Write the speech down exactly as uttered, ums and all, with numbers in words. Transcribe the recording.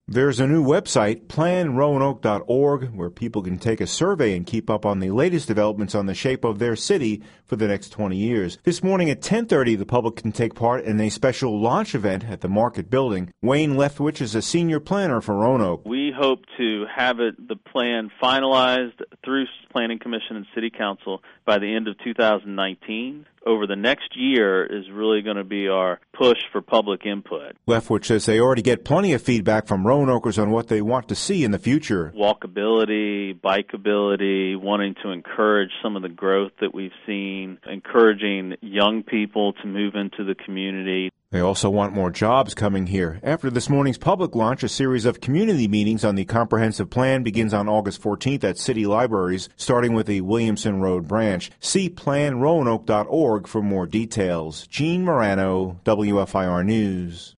There's a new website, plan roanoke dot org, where people can take a survey and keep up on the latest developments on the shape of their city for the next twenty years. This morning at ten thirty, the public can take part in a special launch event at the Market Building. Wayne Leftwich is a senior planner for Roanoke. We hope to have it, the plan finalized through Planning Commission and City Council by the end of two thousand nineteen. Over the next year is really going to be our push for public input. Leftwich says they already get plenty of feedback from Roanokers on what they want to see in the future. Walkability, bikeability, wanting to encourage some of the growth that we've seen, encouraging young people to move into the community. They also want more jobs coming here. After this morning's public launch, a series of community meetings on the comprehensive plan begins on August fourteenth at city libraries, starting with the Williamson Road branch. See plan roanoke dot org for more details. Gene Morano, W F I R News.